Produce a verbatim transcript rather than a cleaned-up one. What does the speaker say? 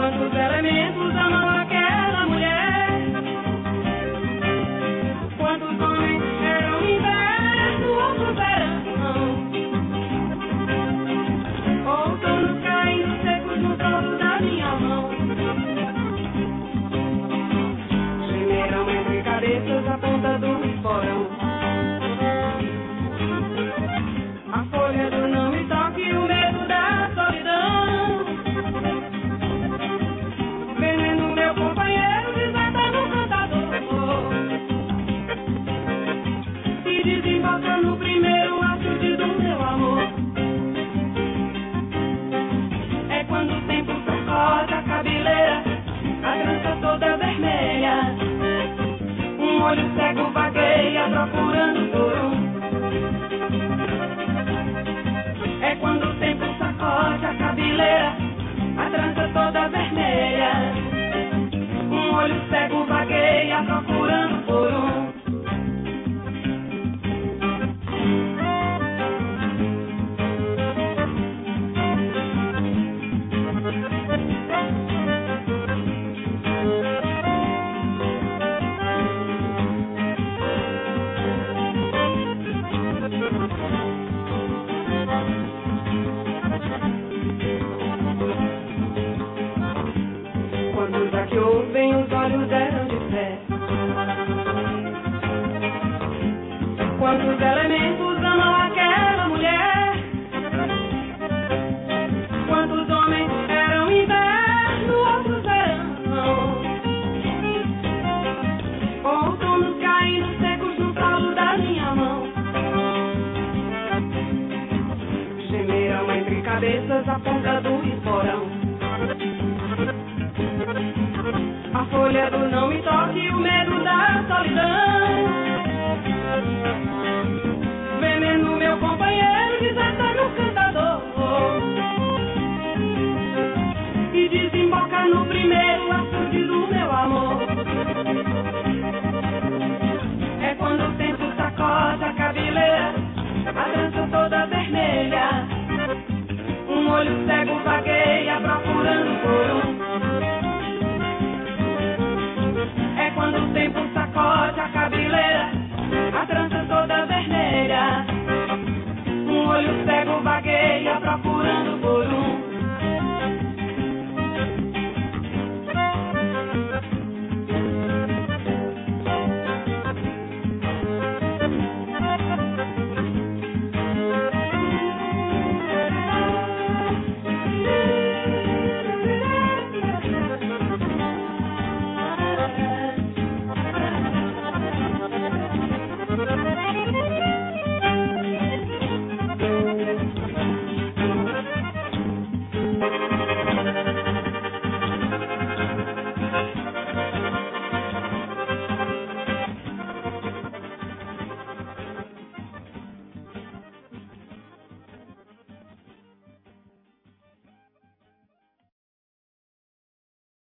Quantos elementos amam aquela mulher? Quantos homens eram inverno, outro verão? Outonos caindo secos no solo da minha mão. Gemeram entre cabeças a ponta do esporão. A folha do não me toque e o medo da solidão. Veneno, meu companheiro, desata no cantador. E desemboca no primeiro açude do meu amor. É quando o tempo sacode a cabeleira, a trança toda vermelha. Um olho cego vagueia procurando por um. É quando o tempo sacode a cabeleira, a trança toda vermelha. Um olho cego vagueia procurando por um. Quando já que ouvem os olhos eram de fé. Quantos elementos amam aquela mulher? Quantos homens eram inverno, outros verão? Outonos caindo secos no colo da minha mão. Gemeram entre cabeças a ponta do esporão. A folha do não me toque e o medo da solidão. Veneno, meu companheiro, desata no cantador. E desemboca no primeiro açude do meu amor. É quando o tempo sacode a cabeleira, a trança toda vermelha. Um olho cego vagueia procurando por um. É quando o tempo sacode a cabeleira, a trança toda vermelha. Um olho cego vagueia procurando